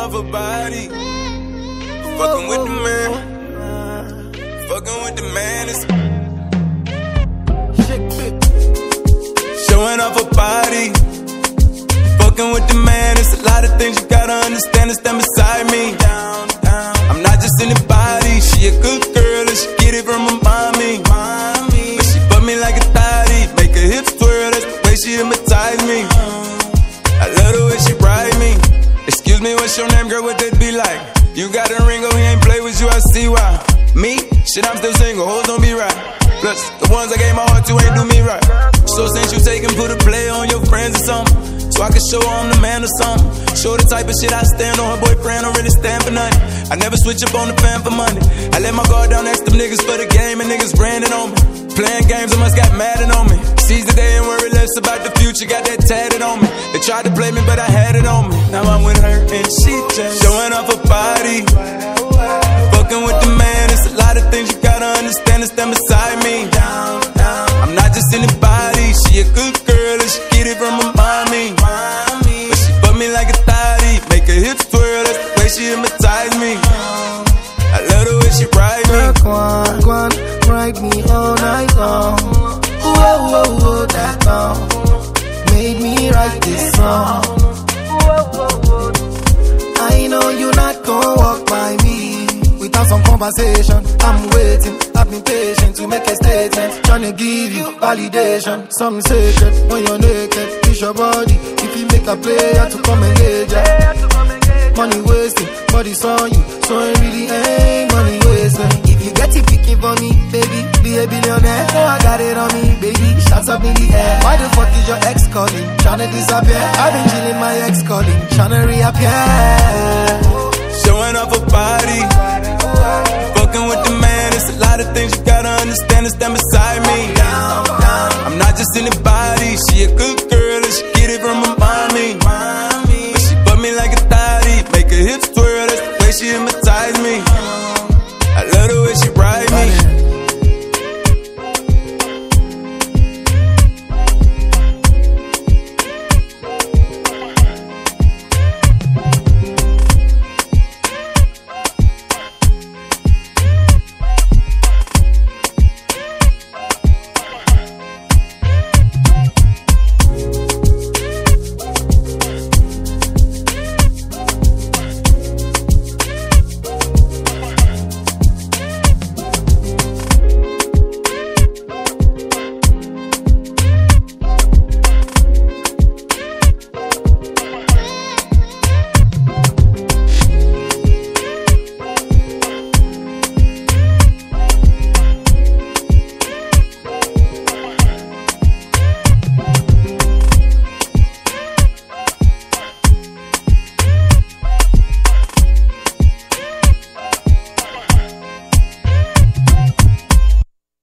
off her body. Fucking with the man. Fucking with the man. It's showing off her body. Fucking with the man. It's a lot of things you gotta understand and stand beside me. I'm not just anybody. She a good girl and she get it from her mommy. But she fuck me like a thotty. Make her hips twirl, that's the way she hypnotize me. I love the way she ride me. Excuse me, what's your name, girl? What that be like? You got a ring, oh, he ain't play with you, I see why. Me? Shit, I'm still single, hoes don't be right. Plus, the ones I gave my heart to ain't do me right. So since you take and put a play on your friends or something, so I can show her I'm the man or something. Show the type of shit I stand on. Her boyfriend don't really stand for nothing. I never switch up on the fan for money. I let my guard down next to them niggas for the game, and niggas branding on me. Playing games, I must got madden on me. Seize the day and worry less about the future. Got that tatted on me. They tried to play me, but I had it on me. Now I'm with her and she just showing off her body. Fucking with the man. It's a lot of things you gotta understand and stand beside me. I'm not just anybody. She a good girl and she get it from her mommy. But she fuck me like a thotty. Make her hips twirl, that's the way she hypnotize me. I love the way she ride me. Go on, ride me all night long. Whoa, whoa, whoa, that long made me write this song. I know you're not gonna walk by me without some conversation. I'm waiting, I've been patient to make a statement. Tryna give you validation. Some secret when you're naked. Push your body if you make a player to come engage ya. Money wasting, body's on you, so it really ain't money wasting. If you get it picking for me, baby, be a billionaire. I got it on me, baby, shots up in the air. Why the fuck is your ex calling, tryna disappear? I've been chilling, my ex calling, tryna reappear. Showing off her body.